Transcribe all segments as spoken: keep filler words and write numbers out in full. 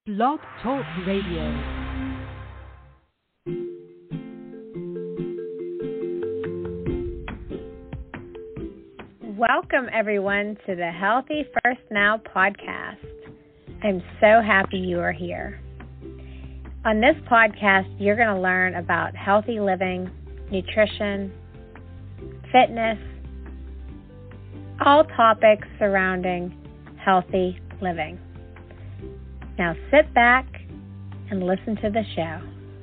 Blog Talk Radio. Welcome, everyone, to the Healthy First Now podcast. I'm so happy you are here. On this podcast, you're going to learn about healthy living, nutrition, fitness, all topics surrounding healthy living. Now sit back and listen to the show.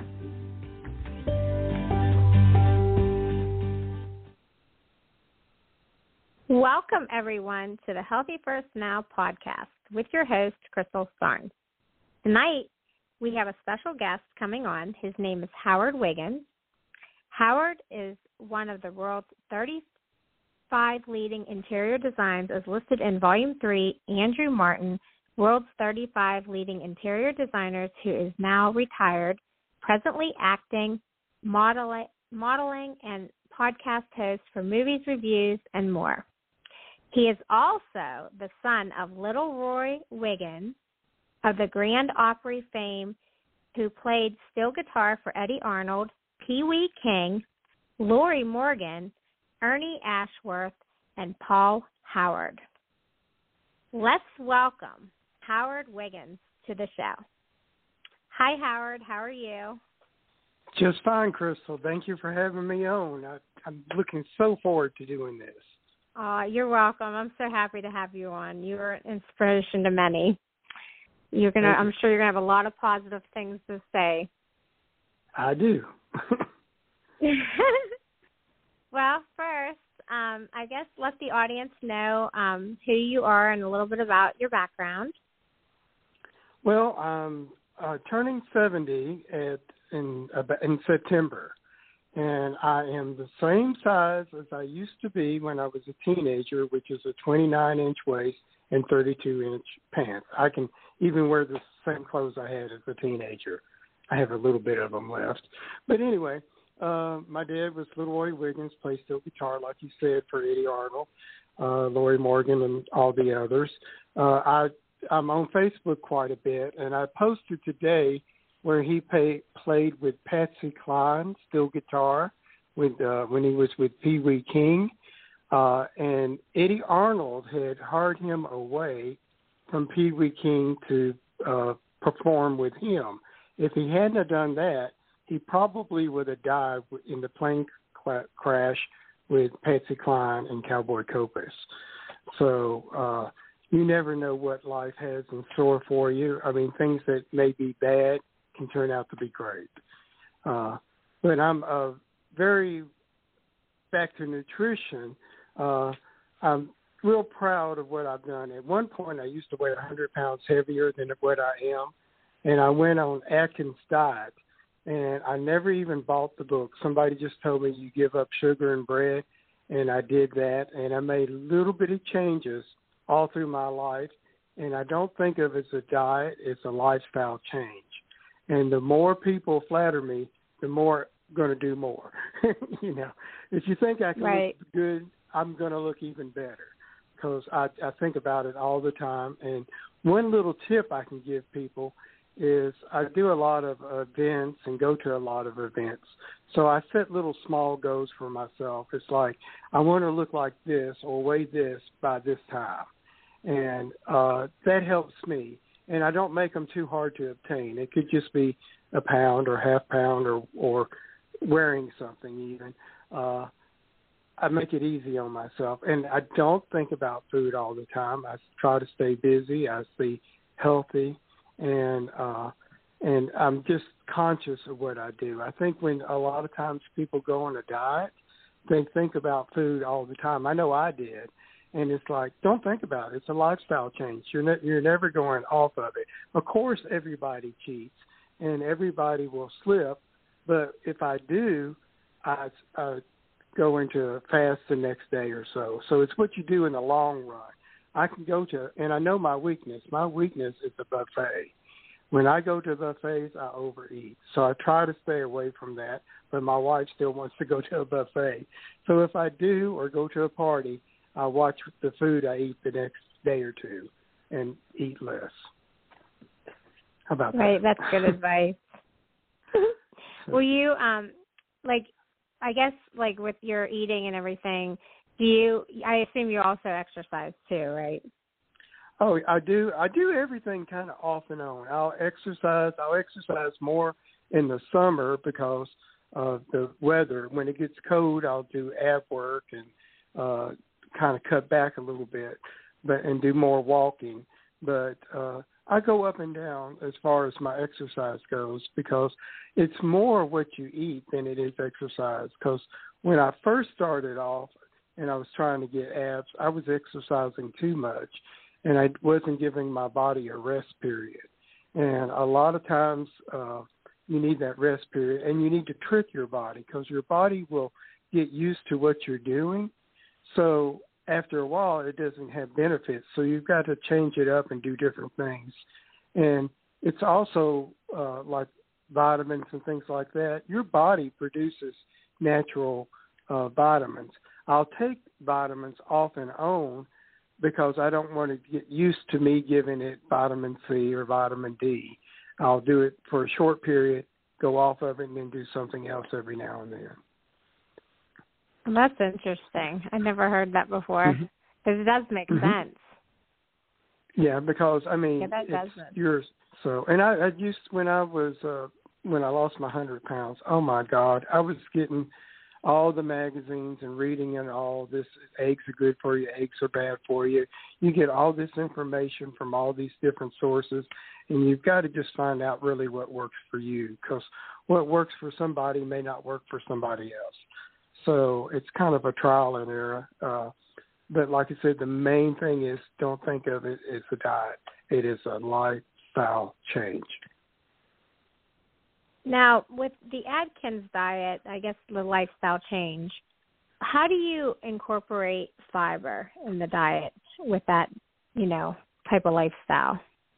Welcome, everyone, to the Healthy First Now podcast with your host, Crystal Starnes. Tonight, we have a special guest coming on. His name is Howard Wiggins. Howard is one of the world's thirty-five leading interior designs as listed in Volume three, Andrew Martin, World's thirty-five Leading Interior Designers, who is now retired, presently acting, modeling, modeling, and podcast host for movies, reviews, and more. He is also the son of Little Roy Wiggins of the Grand Opry fame, who played steel guitar for Eddie Arnold, Pee Wee King, Lorrie Morgan, Ernie Ashworth, and Paul Howard. Let's welcome Howard Wiggins to the show. Hi, Howard. How are you? Just fine, Crystal. Thank you for having me on. I, I'm looking so forward to doing this. Uh, you're welcome. I'm so happy to have you on. You're an inspiration to many. You're gonna. I'm sure you're gonna have a lot of positive things to say. I do. Well, first, um, I guess let the audience know um, who you are and a little bit about your background. Well, I'm uh, turning seventy at in uh, in September, and I am the same size as I used to be when I was a teenager, which is a twenty-nine inch waist and thirty-two inch pants. I can even wear the same clothes I had as a teenager. I have a little bit of them left. But anyway, uh, my dad was Little Roy Wiggins, played steel guitar, like you said, for Eddie Arnold, uh, Lorrie Morgan, and all the others. Uh, I I'm on Facebook quite a bit, and I posted today where he pay, played with Patsy Cline, steel guitar, with uh, when he was with Pee Wee King, uh, and Eddie Arnold had hired him away from Pee Wee King to uh, perform with him. If he hadn't have done that, he probably would have died in the plane cl- crash with Patsy Cline and Cowboy Copas. So, uh, you never know what life has in store for you. I mean, things that may be bad can turn out to be great. Uh, but I'm uh, very, back to nutrition, uh, I'm real proud of what I've done. At one point, I used to weigh one hundred pounds heavier than what I am, and I went on Atkins diet, and I never even bought the book. Somebody just told me you give up sugar and bread, and I did that, and I made little bitty changes all through my life, and I don't think of it as a diet, it's a lifestyle change. And the more people flatter me, the more I'm going to do more. You know, if you think I can right. look good, I'm going to look even better, because I, I think about it all the time. And one little tip I can give people is I do a lot of events and go to a lot of events. So I set little small goals for myself. It's like, I want to look like this or weigh this by this time. And uh, that helps me. And I don't make them too hard to obtain. It could just be a pound or half pound or, or wearing something even. Uh, I make it easy on myself. And I don't think about food all the time. I try to stay busy. I stay healthy. And uh, and I'm just conscious of what I do. I think when a lot of times people go on a diet, they think about food all the time. I know I did. And it's like, don't think about it. It's a lifestyle change. You're ne- you're never going off of it. Of course, everybody cheats, and everybody will slip. But if I do, I uh, go into a fast the next day or so. So it's what you do in the long run. I can go to, and I know my weakness. My weakness is the buffet. When I go to buffets, I overeat. So I try to stay away from that, but my wife still wants to go to a buffet. So if I do or go to a party, I watch the food I eat the next day or two and eat less. How about right, that? Right, that's good advice. Will you, um, like, I guess, like, with your eating and everything, do you, I assume you also exercise too, right? Oh, I do. I do everything kind of off and on. I'll exercise. I'll exercise more in the summer because of the weather. When it gets cold, I'll do ab work and uh, kind of cut back a little bit, but and do more walking. But uh, I go up and down as far as my exercise goes because it's more what you eat than it is exercise. Because when I first started off and I was trying to get abs, I was exercising too much. And I wasn't giving my body a rest period. And a lot of times uh, you need that rest period, and you need to trick your body because your body will get used to what you're doing. So after a while, it doesn't have benefits. So you've got to change it up and do different things. And it's also uh, like vitamins and things like that. Your body produces natural uh, vitamins. I'll take vitamins off and on because I don't want to get used to me giving it vitamin C or vitamin D. I'll do it for a short period, go off of it, and then do something else every now and then. Well, that's interesting. I never heard that before. Because mm-hmm. it does make mm-hmm. sense. Yeah, because, I mean, yeah, that it's does yours. So, and I, I used, when I was, uh, when I lost my one hundred pounds, oh, my God, I was getting all the magazines and reading and all this, eggs are good for you, eggs are bad for you. You get all this information from all these different sources, and you've got to just find out really what works for you, because what works for somebody may not work for somebody else. So it's kind of a trial and error. Uh, but like I said, the main thing is don't think of it as a diet. It is a lifestyle change. Now, with the Atkins diet, I guess the lifestyle change, how do you incorporate fiber in the diet with that, you know, type of lifestyle?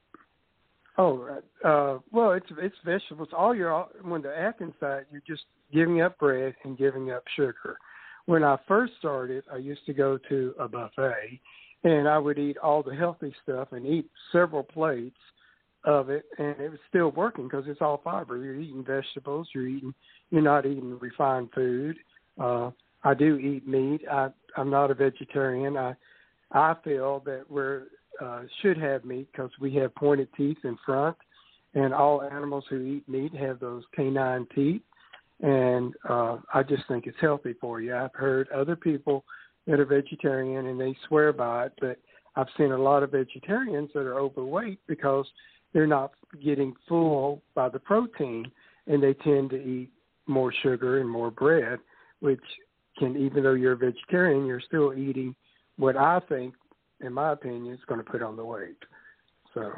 Oh, uh, well, it's it's vegetables. All your when the Atkins diet, you're just giving up bread and giving up sugar. When I first started, I used to go to a buffet, and I would eat all the healthy stuff and eat several plates of it, and it was still working because it's all fiber. You're eating vegetables. You're eating. You're not eating refined food. Uh, I do eat meat. I, I'm not a vegetarian. I I feel that we're uh, should have meat because we have pointed teeth in front, and all animals who eat meat have those canine teeth. And uh, I just think it's healthy for you. I've heard other people that are vegetarian and they swear by it, but I've seen a lot of vegetarians that are overweight because they're not getting full by the protein, and they tend to eat more sugar and more bread, which can, even though you're a vegetarian, you're still eating what I think, in my opinion, is going to put on the weight. So,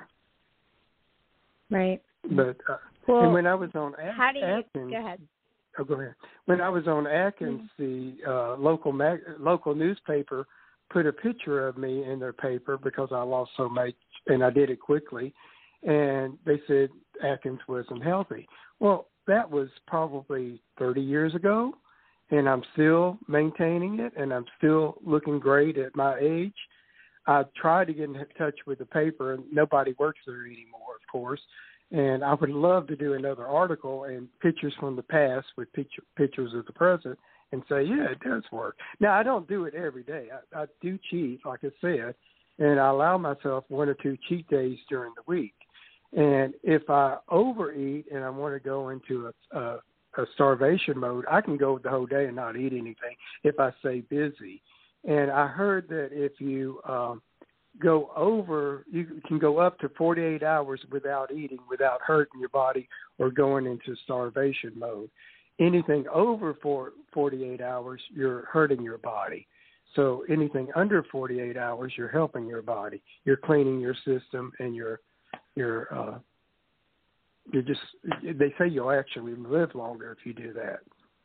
right. But uh, well, and when I was on At- how do you, Atkins, go ahead. Oh, go ahead. When I was on Atkins, mm-hmm. the uh, local mag- local newspaper put a picture of me in their paper because I lost so much, and I did it quickly. And they said Atkins wasn't healthy. Well, that was probably thirty years ago, and I'm still maintaining it, and I'm still looking great at my age. I tried to get in touch with the paper, and nobody works there anymore, of course. And I would love to do another article and pictures from the past with picture, pictures of the present and say, yeah, it does work. Now, I don't do it every day. I, I do cheat, like I said, and I allow myself one or two cheat days during the week. And if I overeat and I want to go into a, a, a starvation mode, I can go the whole day and not eat anything if I stay busy. And I heard that if you um, go over, you can go up to forty-eight hours without eating, without hurting your body or going into starvation mode. Anything over for forty-eight hours, you're hurting your body. So anything under forty-eight hours, you're helping your body. You're cleaning your system, and you're you're uh, you just. They say you'll actually live longer if you do that.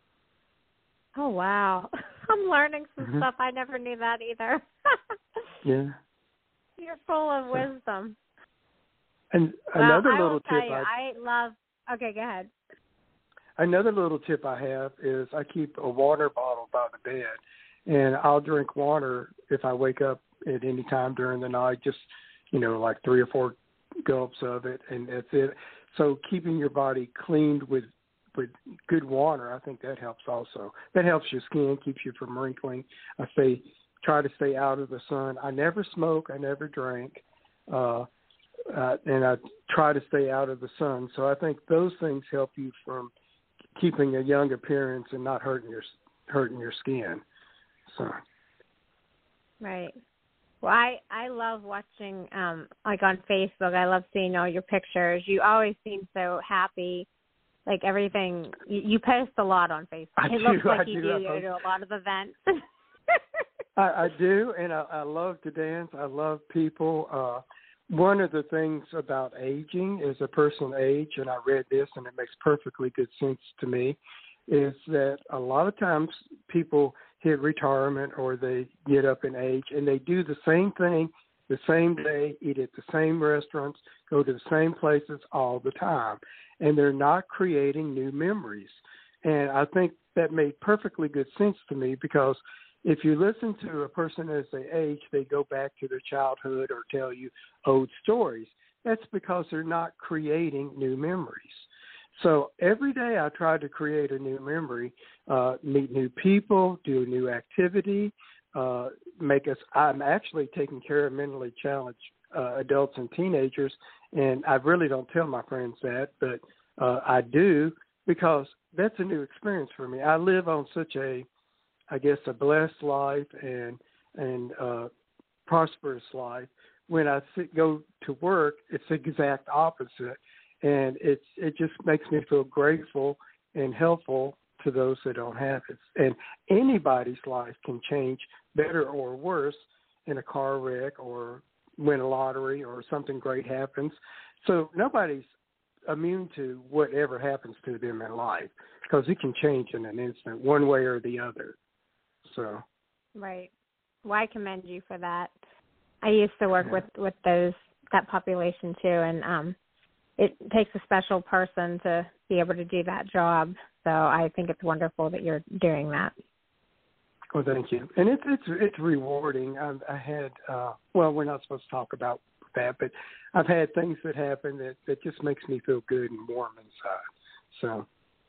Oh wow! I'm learning some mm-hmm. stuff. I never knew that either. Yeah. You're full of wisdom. And well, another I little will tell tip you, I, I love. Okay, go ahead. Another little tip I have is I keep a water bottle by the bed, and I'll drink water if I wake up at any time during the night. Just you know, like three or four gulps of it, and that's it. So keeping your body cleaned with with good water, I think that helps also. That helps your skin, keeps you from wrinkling. I say try to stay out of the sun. I never smoke. I never drink. Uh, uh, and I try to stay out of the sun. So I think those things help you from keeping a young appearance and not hurting your hurting your skin. So. Right. Well, I, I love watching, um, like on Facebook, I love seeing all your pictures. You always seem so happy, like everything. You, you post a lot on Facebook. I it do, looks like I you do. do. I You post- do a lot of events. I, I do, and I, I love to dance. I love people. Uh, one of the things about aging is a person age, and I read this, and it makes perfectly good sense to me, is that a lot of times people hit retirement or they get up in age and they do the same thing the same day, eat at the same restaurants, go to the same places all the time, and they're not creating new memories. And I think that made perfectly good sense to me, because if you listen to a person as they age, they go back to their childhood or tell you old stories. That's because they're not creating new memories. So every day I try to create a new memory, uh, meet new people, do a new activity, uh, make us, I'm actually taking care of mentally challenged uh, adults and teenagers, and I really don't tell my friends that, but uh, I do, because that's a new experience for me. I live on such a, I guess, a blessed life and, and uh, prosperous life. When I sit, go to work, it's the exact opposite. And it's it just makes me feel grateful and helpful to those that don't have it. And anybody's life can change better or worse in a car wreck or win a lottery or something great happens. So nobody's immune to whatever happens to them in life, because it can change in an instant, one way or the other. So. Right. Well, I commend you for that. I used to work yeah. with, with those that population too, and um. it takes a special person to be able to do that job. So I think it's wonderful that you're doing that. Well, thank you. And it's it's it's rewarding. I've, I had, uh, well, we're not supposed to talk about that, but I've had things that happen that, that just makes me feel good and warm inside. So.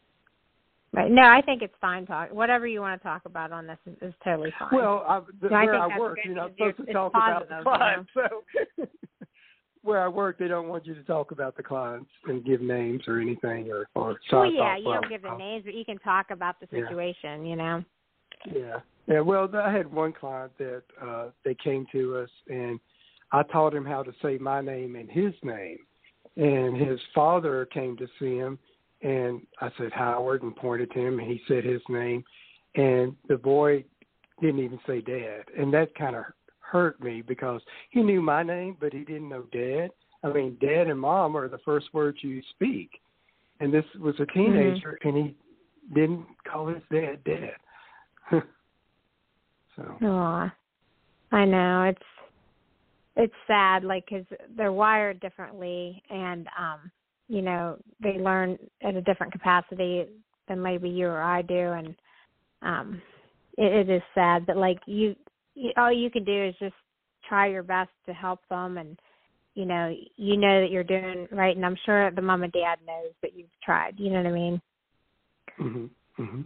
Right. No, I think it's fine talk. Whatever you want to talk about on this is, is totally fine. Well, I, the, no, where I, I work, you know, I'm supposed to talk positive, about the clients. You know? So. Where I work, they don't want you to talk about the clients and give names or anything. Or, or so well, yeah, thought, you well, don't give the names, but you can talk about the situation, yeah. you know. Yeah. Yeah, well, I had one client that uh, they came to us, and I taught him how to say my name and his name. And his father came to see him, and I said Howard and pointed to him, and he said his name. And the boy didn't even say Dad, and that kind of hurt me, because he knew my name, but he didn't know Dad. I mean, Dad and Mom are the first words you speak. And this was a teenager, mm-hmm. and he didn't call his dad Dad. So. Aw, I know. It's it's sad, like, because they're wired differently, and, um, you know, they learn at a different capacity than maybe you or I do, and um, it, it is sad. But, like, you, you, all you can do is just try your best to help them, and, you know, you know that you're doing right, and I'm sure the mom and dad knows that you've tried. You know what I mean? Mm-hmm. Mm-hmm.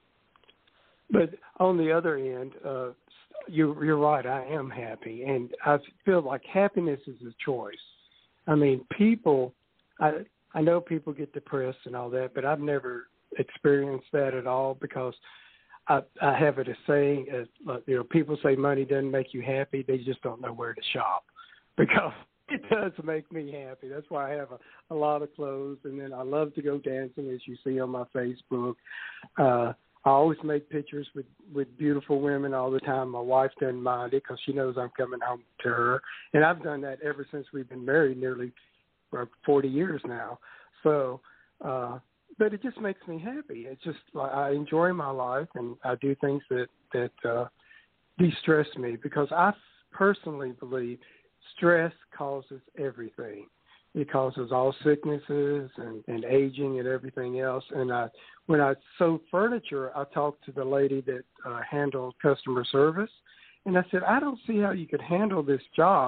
But on the other end, uh, you're, you're right, I am happy. And I feel like happiness is a choice. I mean, people, I, I know people get depressed and all that, but I've never experienced that at all, because I, I have it as saying, uh, you know, people say money doesn't make you happy. They just don't know where to shop, because it does make me happy. That's why I have a, a lot of clothes. And then I love to go dancing, as you see on my Facebook. Uh, I always make pictures with, with beautiful women all the time. My wife doesn't mind it, because she knows I'm coming home to her. And I've done that ever since we've been married, nearly forty years now. So, uh, but it just makes me happy. It's just, I enjoy my life, and I do things that, that uh, de-stress me, because I personally believe stress causes everything. It causes all sicknesses and, and aging and everything else. And I, when I sold furniture, I talked to the lady that uh, handled customer service, and I said, I don't see how you could handle this job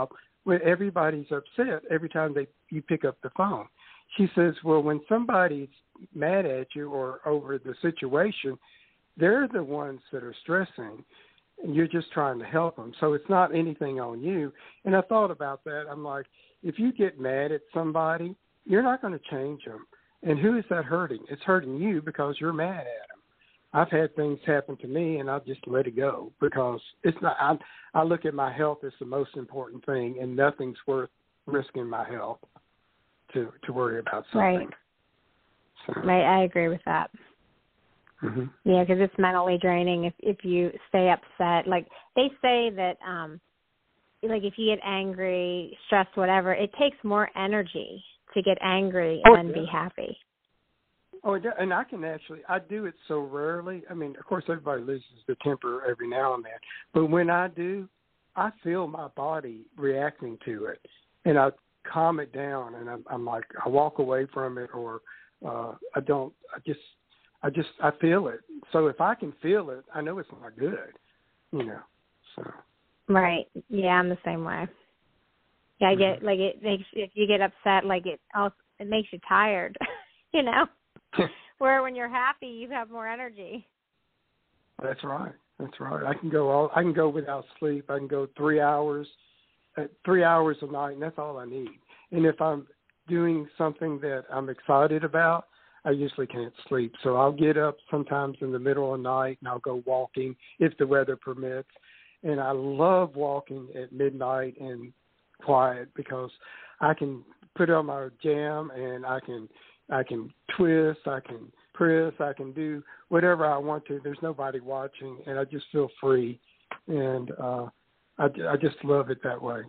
well, everybody's upset every time they you pick up the phone. She says, well, when somebody's mad at you or over the situation, they're the ones that are stressing, and you're just trying to help them. So it's not anything on you. And I thought about that. I'm like, if you get mad at somebody, you're not going to change them. And who is that hurting? It's hurting you because you're mad at them. I've had things happen to me, and I just let it go because it's not. I, I look at my health as the most important thing, and nothing's worth risking my health to to worry about something. Right. So. Right. I agree with that. Mm-hmm. Yeah, because it's mentally draining if if you stay upset. Like they say that, um, like if you get angry, stressed, whatever, it takes more energy to get angry oh, than yeah. be happy. Oh, and I can actually, I do it so rarely. I mean, of course, everybody loses their temper every now and then. But when I do, I feel my body reacting to it. And I calm it down, and I'm, I'm like, I walk away from it, or uh, I don't, I just, I just, I feel it. So if I can feel it, I know it's not good, you know, so. Right. Yeah, I'm the same way. Yeah, I get, like, it makes, if you get upset, like, it also, it makes you tired, you know? Where when you're happy, you have more energy. That's right. That's right. I can go all. I can go without sleep. I can go three hours, uh, three hours a night, and that's all I need. And if I'm doing something that I'm excited about, I usually can't sleep. So I'll get up sometimes in the middle of the night, and I'll go walking if the weather permits. And I love walking at midnight and quiet because I can put on my jam and I can. I can twist, I can press, I can do whatever I want to. There's nobody watching, and I just feel free, and uh, I, I just love it that way.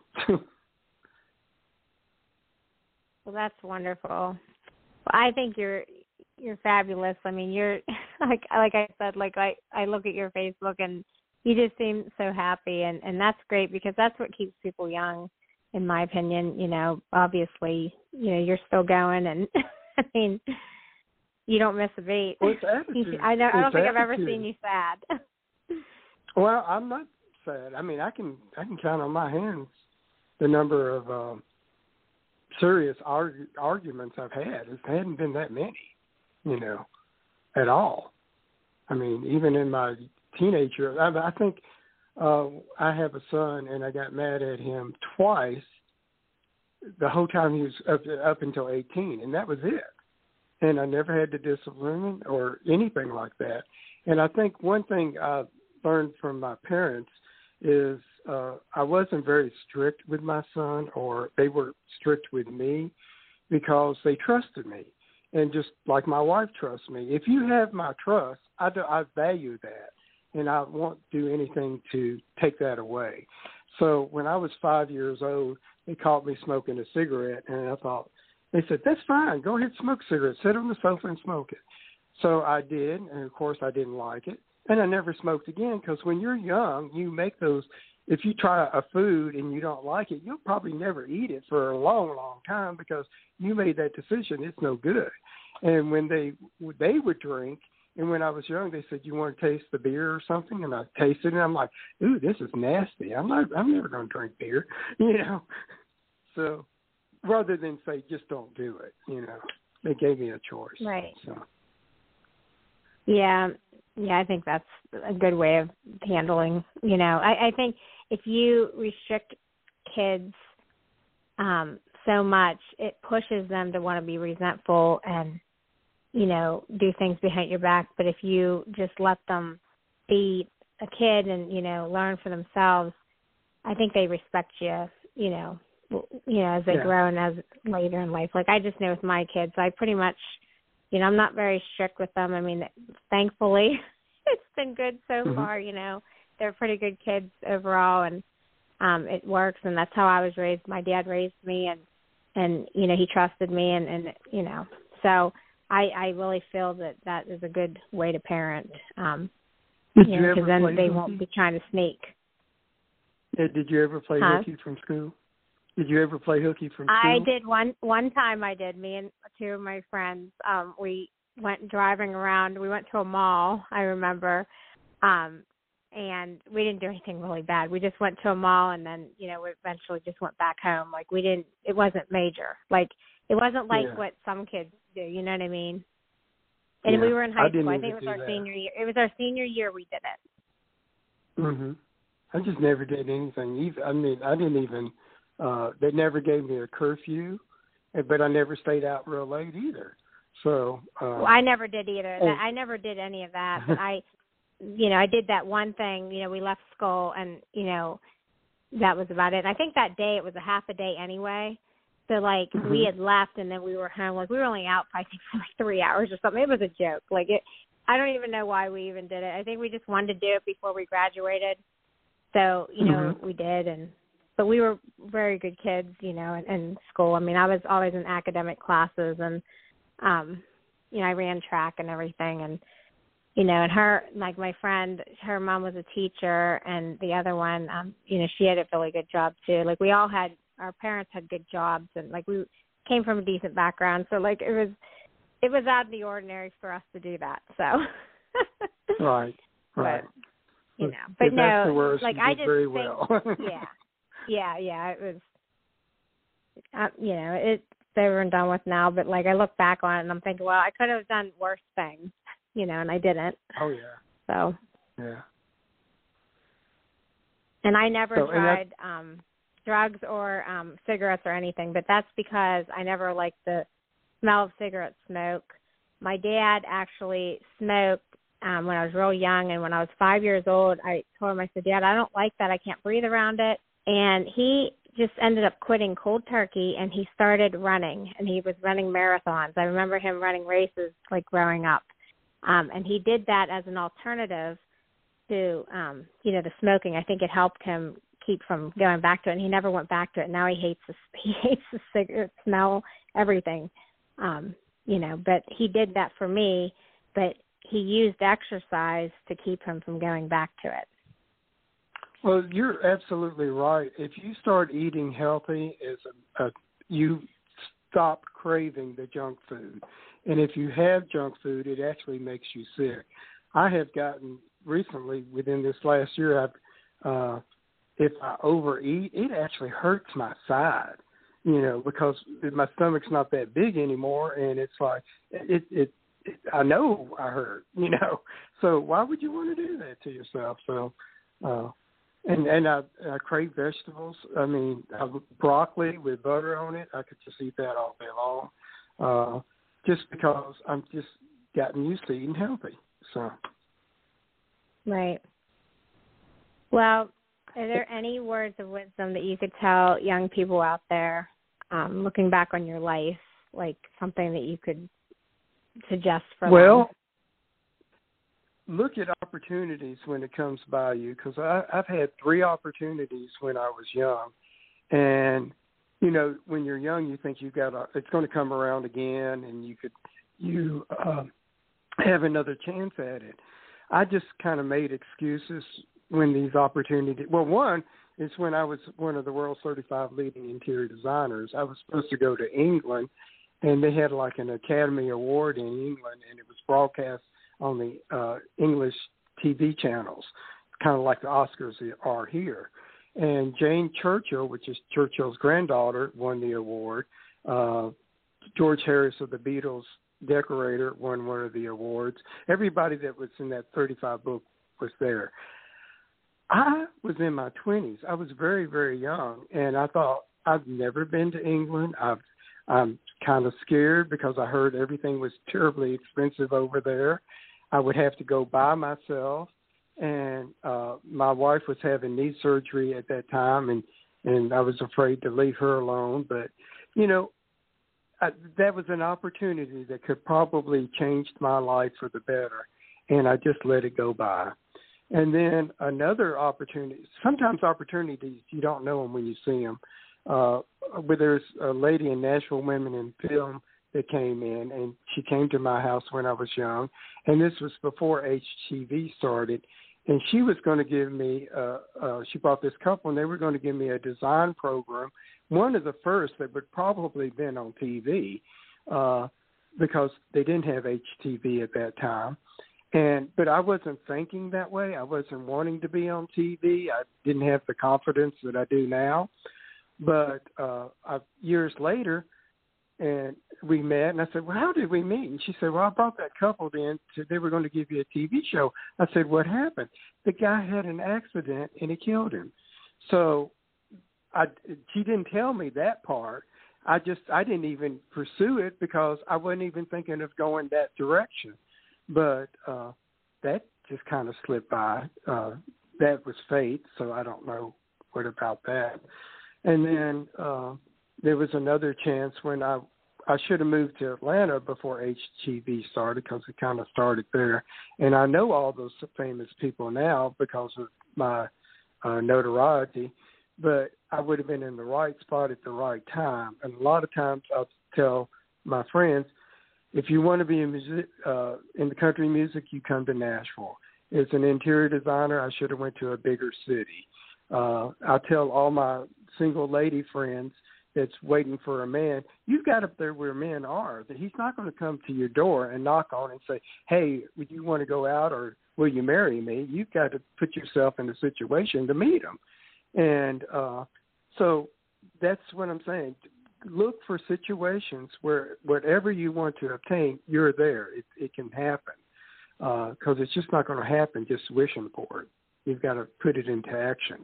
Well, that's wonderful. Well, I think you're you're fabulous. I mean, you're like like I said, like I, I look at your Facebook, and you just seem so happy, and, and that's great because that's what keeps people young, in my opinion. You know, obviously, you know, you're still going, and I mean, you don't miss a beat. Well, it's attitude. I don't, I don't it's think attitude. I've ever seen you sad. Well, I'm not sad. I mean, I can I can count on my hands the number of um, serious arg- arguments I've had. It hadn't been that many, you know, at all. I mean, even in my teenage years, I, I think uh, I have a son, and I got mad at him twice the whole time he was up, up until eighteen, and that was it. And I never had to discipline or anything like that. And I think one thing I learned from my parents is uh, I wasn't very strict with my son, or they were strict with me because they trusted me. And just like my wife trusts me, if you have my trust, I, do, I value that, and I won't do anything to take that away. So when I was five years old, they caught me smoking a cigarette, and I thought, they said, that's fine. Go ahead, smoke a cigarette. Sit on the sofa and smoke it. So I did, and, of course, I didn't like it. And I never smoked again because when you're young, you make those – if you try a food and you don't like it, you'll probably never eat it for a long, long time because you made that decision. It's no good. And when they they would drink, and when I was young, they said, you want to taste the beer or something? And I tasted it, and I'm like, ooh, this is nasty. I'm not. I'm never going to drink beer, you know. So rather than say, just don't do it, you know, they gave me a choice. Right. So. Yeah. Yeah, I think that's a good way of handling, you know. I, I think if you restrict kids um, so much, it pushes them to want to be resentful and, you know, do things behind your back. But if you just let them be a kid and, you know, learn for themselves, I think they respect you, you know, you know, as they yeah. grow and as later in life. Like I just know with my kids, I pretty much, you know, I'm not very strict with them. I mean, thankfully, it's been good so mm-hmm. far, you know. They're pretty good kids overall, and um, it works, and that's how I was raised. My dad raised me, and, and you know, he trusted me, and, and you know. So I, I really feel that that is a good way to parent, um, did you you know, because then play they hooky? won't be trying to sneak. Yeah, did you ever play huh? hooky from school? Did you ever play hooky from school? I did one one time. I did. Me and two of my friends. Um, we went driving around. We went to a mall. I remember, um, and we didn't do anything really bad. We just went to a mall, and then, you know, we eventually just went back home. Like, we didn't, it wasn't major. Like, it wasn't like yeah. what some kids do, you know what I mean? And yeah. we were in high I school. I think it was our that. senior year. It was our senior year we did it. Mhm. I just never did anything. Even, I mean, I didn't even, uh, they never gave me a curfew, but I never stayed out real late either. So. Uh, well, I never did either. oh. I never did any of that, but I, you know, I did that one thing, you know, we left school and, you know, that was about it. I think that day it was a half a day anyway. So, like, mm-hmm. we had left and then we were home. Like, we were only out, I think, for like three hours or something. It was a joke. Like, it, I don't even know why we even did it. I think we just wanted to do it before we graduated. So, you know, mm-hmm. we did. And but we were very good kids, you know, in, in school. I mean, I was always in academic classes and, um, you know, I ran track and everything. And, you know, and her, like my friend, her mom was a teacher, and the other one, um, you know, she had a really good job too. Like, we all had, our parents had good jobs, and like we came from a decent background. So like it was, it was out of the ordinary for us to do that. So. right. Right. But, you know, but if no, that's the worst, like you I did just very think, well. yeah, yeah, yeah. It was, uh, you know, it's over and done with now. But like I look back on it and I'm thinking, well, I could have done worse things. You know, and I didn't. Oh, yeah. So. Yeah. And I never so, tried um, drugs or um, cigarettes or anything, but that's because I never liked the smell of cigarette smoke. My dad actually smoked um, when I was real young, and when I was five years old, I told him, I said, Dad, I don't like that. I can't breathe around it. And he just ended up quitting cold turkey, and he started running, and he was running marathons. I remember him running races like growing up. Um, and he did that as an alternative to, um, you know, the smoking. I think it helped him keep from going back to it. And he never went back to it. Now he hates the, he hates the cigarette smell, everything, um, you know. But he did that for me. But he used exercise to keep him from going back to it. Well, you're absolutely right. If you start eating healthy, as a, a, you stop craving the junk food. And if you have junk food, it actually makes you sick. I have gotten recently, within this last year, I've, uh, if I overeat, it actually hurts my side, you know, because my stomach's not that big anymore. And it's like, it, it, it I know I hurt, you know. So why would you want to do that to yourself? So, uh, and, and I, I crave vegetables. I mean, uh, broccoli with butter on it, I could just eat that all day long. Uh, just because I'm just gotten used to eating healthy. So. Right. Well, are there any words of wisdom that you could tell young people out there, um, looking back on your life, like something that you could suggest for well, them? Well, look at opportunities when it comes by you, because I've had three opportunities when I was young. And you know, when you're young, you think you got a, it's going to come around again, and you could you uh, have another chance at it. I just kind of made excuses when these opportunities. Well, one is when I was one of the world's thirty-five leading interior designers. I was supposed to go to England, and they had like an Academy Award in England, and it was broadcast on the uh, English T V channels, kind of like the Oscars are here. And Jane Churchill, which is Churchill's granddaughter, won the award. Uh, George Harris of the Beatles, decorator, won one of the awards. Everybody that was in that thirty-five book was there. I was in my twenties. I was very, very young, and I thought, I've never been to England. I've, I'm kind of scared because I heard everything was terribly expensive over there. I would have to go by myself. And uh, my wife was having knee surgery at that time, and, and I was afraid to leave her alone. But, you know, I, that was an opportunity that could probably change my life for the better, and I just let it go by. And then another opportunity, sometimes opportunities, you don't know them when you see them. Uh, but there's a lady in Nashville Women in Film that came in, and she came to my house when I was young, and this was before H T V started. And she was going to give me, uh, uh, she brought this couple, and they were going to give me a design program, one of the first that would probably have been on T V, uh, because they didn't have H T V at that time. And but I wasn't thinking that way. I wasn't wanting to be on T V. I didn't have the confidence that I do now. But uh, I, years later, and we met, and I said, well, how did we meet? And she said, well, I brought that couple in. To, they were going to give you a T V show. I said, what happened? The guy had an accident, and it killed him. So I, she didn't tell me that part. I just I didn't even pursue it because I wasn't even thinking of going that direction. But uh, that just kind of slipped by. Uh, that was fate, so I don't know what about that. And then uh, there was another chance when I I should have moved to Atlanta before H G V started because it kind of started there. And I know all those famous people now because of my uh, notoriety, but I would have been in the right spot at the right time. And a lot of times I'll tell my friends, if you want to be in, music, uh, in the country music, you come to Nashville. As an interior designer, I should have went to a bigger city. Uh, I tell all my single lady friends that's waiting for a man, you've got up there where men are, that he's not going to come to your door and knock on and say, hey, would you want to go out or will you marry me? You've got to put yourself in a situation to meet him. And uh, so that's what I'm saying. Look for situations where whatever you want to obtain, you're there. It, it can happen because uh, it's just not going to happen just wishing for it. You've got to put it into action.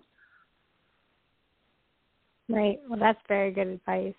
Right. Well, that's very good advice.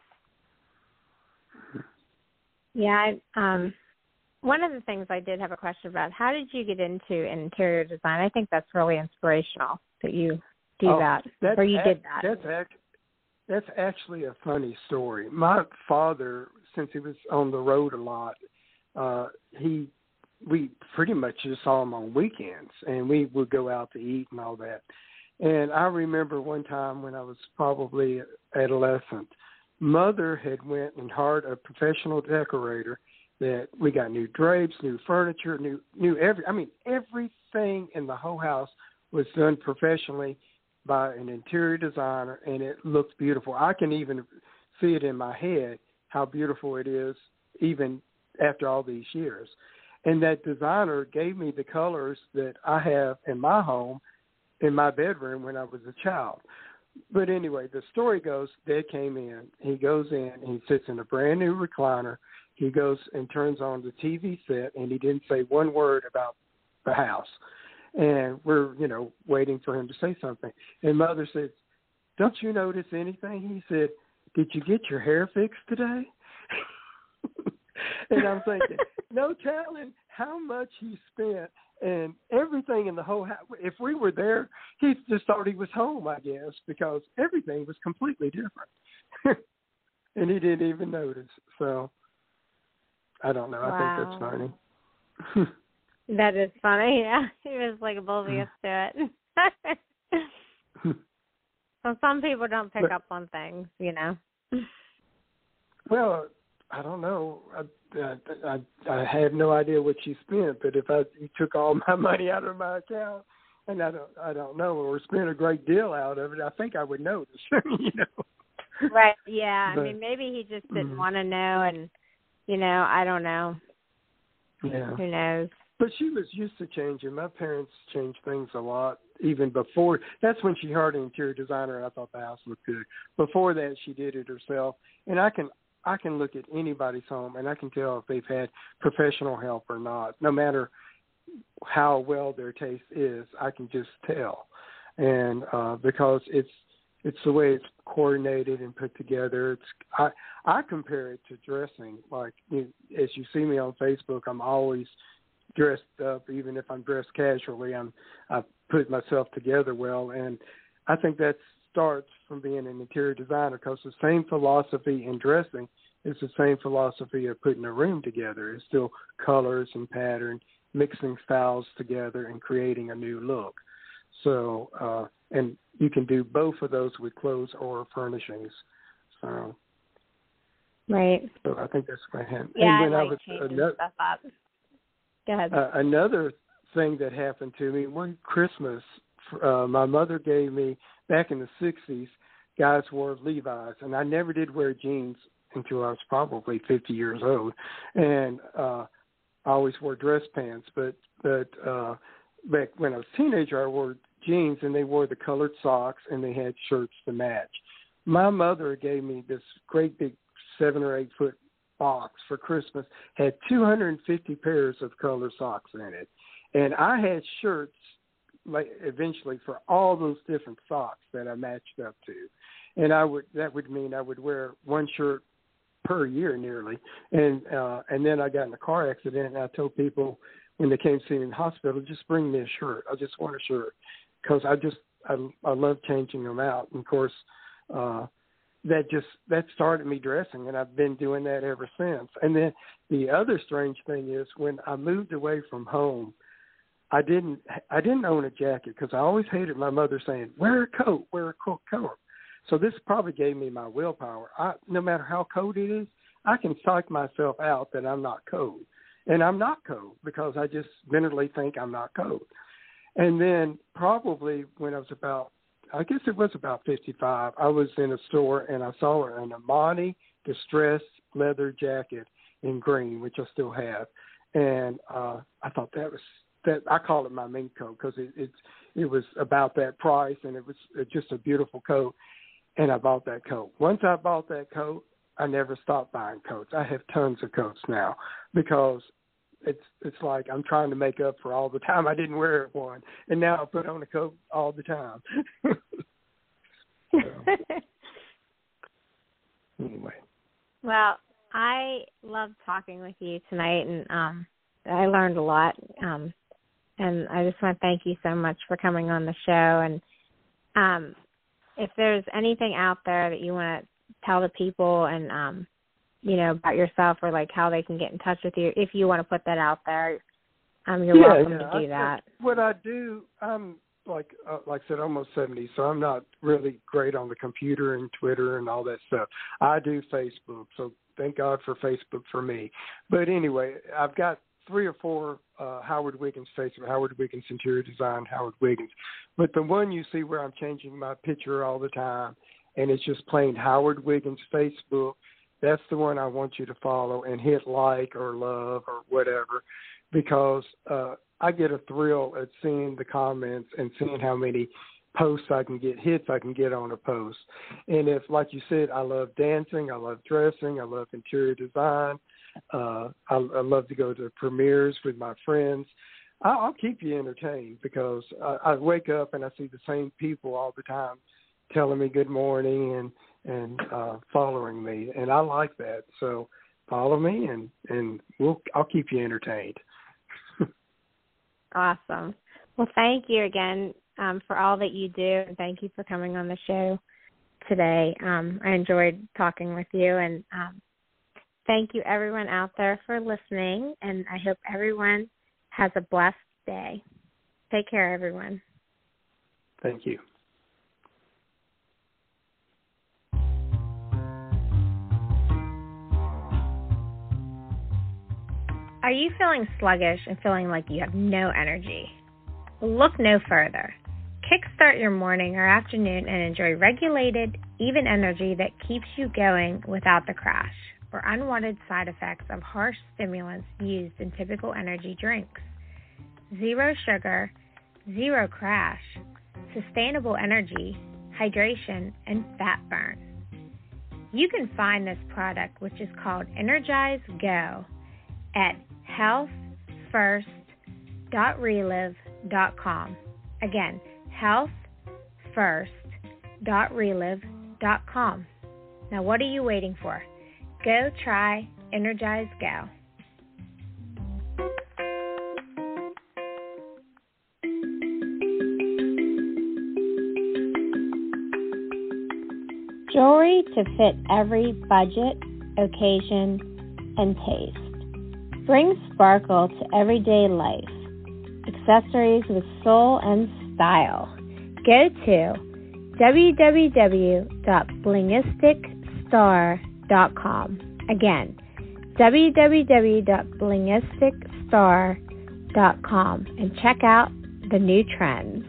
Yeah. I, um, one of the things I did have a question about, how did you get into interior design? I think that's really inspirational that you do oh, that, or you act, did that. That's act, That's actually a funny story. My father, since he was on the road a lot, uh, he we pretty much just saw him on weekends, and we would go out to eat and all that. And I remember one time when I was probably adolescent, Mother had went and hired a professional decorator that we got new drapes, new furniture, new new every. I mean, everything in the whole house was done professionally by an interior designer, and it looks beautiful. I can even see it in my head how beautiful it is even after all these years. And that designer gave me the colors that I have in my home, in my bedroom when I was a child. But anyway, the story goes, Dad came in, he goes in, he sits in a brand new recliner, he goes and turns on the T V set, and he didn't say one word about the house. And we're, you know, waiting for him to say something. And Mother says, don't you notice anything? He said, did you get your hair fixed today? And I'm thinking, no telling how much he spent and everything in the whole house. If we were there, he just thought he was home, I guess, because everything was completely different. And he didn't even notice. So I don't know. Wow. I think that's funny. That is funny. Yeah, he was like oblivious to it. So some people don't pick but, up on things, you know. Well, I don't know. I, I, I, I have no idea what she spent, but if I you took all my money out of my account, and I don't, I don't know, or spent a great deal out of it, I think I would notice. You know. Right. Yeah. But, I mean, maybe he just didn't mm-hmm. want to know, and you know, I don't know. Yeah. Who knows? But she was used to changing. My parents changed things a lot, even before. That's when she hired an interior designer, and I thought the house looked good. Before that, she did it herself. And I can I can look at anybody's home, and I can tell if they've had professional help or not. No matter how well their taste is, I can just tell. And uh, because it's it's the way it's coordinated and put together. It's I I compare it to dressing. Like you, as you see me on Facebook, I'm always dressed up, even if I'm dressed casually. I'm I put myself together well, and I think that starts from being an interior designer because the same philosophy in dressing is the same philosophy of putting a room together. It's still colors and pattern, mixing styles together and creating a new look. So, uh, and you can do both of those with clothes or furnishings. So, right. So I think that's what happened. Yeah, and when I I like was changing another, stuff up. Go ahead. Uh, another thing that happened to me, one Christmas, uh, my mother gave me, back in the sixties, guys wore Levi's, and I never did wear jeans until I was probably fifty years old. And uh, I always wore dress pants, but but uh, back when I was a teenager, I wore jeans, and they wore the colored socks, and they had shirts to match. My mother gave me this great big seven or eight foot box for Christmas, had two hundred fifty pairs of colored socks in it, and I had shirts like eventually for all those different socks that I matched up to, and I would that would mean I would wear one shirt per year nearly, and uh, and then I got in a car accident, and I told people when they came to see me in the hospital, just bring me a shirt. I just want a shirt because I just I, I love changing them out, and of course uh, that just that started me dressing, and I've been doing that ever since. And then the other strange thing is when I moved away from home, I didn't I didn't own a jacket because I always hated my mother saying, wear a coat, wear a coat, coat. So this probably gave me my willpower. I, no matter how cold it is, I can psych myself out that I'm not cold. And I'm not cold because I just mentally think I'm not cold. And then probably when I was about, I guess it was about fifty-five, I was in a store and I saw an Armani distressed leather jacket in green, which I still have. And uh, I thought that was, that I call it my mink coat because it, it's it was about that price, and it was just a beautiful coat, and I bought that coat. Once I bought that coat, I never stopped buying coats. I have tons of coats now because it's it's like I'm trying to make up for all the time I didn't wear one, and now I put on a coat all the time. So, anyway. Well, I loved talking with you tonight, and um, I learned a lot. Um, And I just want to thank you so much for coming on the show. And um, if there's anything out there that you want to tell the people and, um, you know, about yourself or, like, how they can get in touch with you, if you want to put that out there, um, you're yeah, welcome yeah. to do I, that. What I do, I'm, like uh, like I said, almost seventy, so I'm not really great on the computer and Twitter and all that stuff. I do Facebook, so thank God for Facebook for me. But anyway, I've got three or four uh, Howard Wiggins Facebook, Howard Wiggins Interior Design, Howard Wiggins. But the one you see where I'm changing my picture all the time, and it's just plain Howard Wiggins Facebook, that's the one I want you to follow and hit like or love or whatever, because uh, I get a thrill at seeing the comments and seeing how many posts I can get, hits I can get on a post. And if, like you said, I love dancing, I love dressing, I love interior design, Uh, I, I love to go to premieres with my friends. I, I'll keep you entertained because I, I wake up and I see the same people all the time telling me good morning and and uh, following me, and I like that. So follow me, and and we'll I'll keep you entertained. Awesome. Well, thank you again um, for all that you do, and thank you for coming on the show today. Um, I enjoyed talking with you, and um, thank you, everyone out there, for listening, and I hope everyone has a blessed day. Take care, everyone. Thank you. Are you feeling sluggish and feeling like you have no energy? Look no further. Kickstart your morning or afternoon and enjoy regulated, even energy that keeps you going without the crash or unwanted side effects of harsh stimulants used in typical energy drinks. Zero sugar, zero crash, sustainable energy, hydration, and fat burn. You can find this product, which is called Energize Go, at health first dot relive dot com. Again, health first dot relive dot com. Now, what are you waiting for? Go try Energize Go. Jewelry to fit every budget, occasion, and taste. Bring sparkle to everyday life. Accessories with soul and style. Go to w w w dot blingistic star dot com. Again, w w w dot blingistic star dot com, and check out the new trends.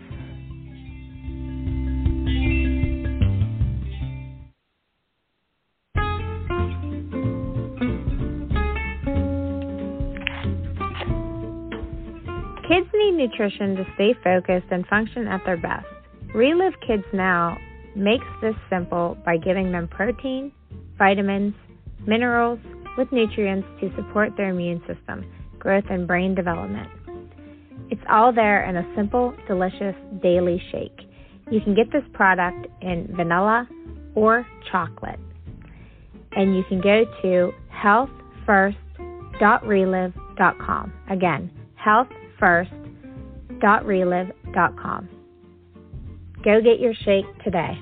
Kids need nutrition to stay focused and function at their best. Relive Kids Now makes this simple by giving them protein, vitamins, minerals, with nutrients to support their immune system, growth, and brain development. It's all there in a simple, delicious daily shake. You can get this product in vanilla or chocolate. And you can go to health first dot relive dot com. Again, health first dot relive dot com. Go get your shake today.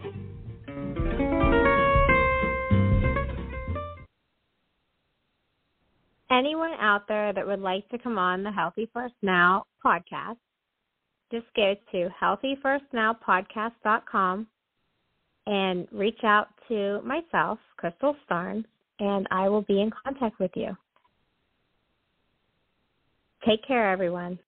Anyone out there that would like to come on the Healthy First Now podcast, just go to healthy first now podcast dot com and reach out to myself, Crystal Starnes, and I will be in contact with you. Take care, everyone.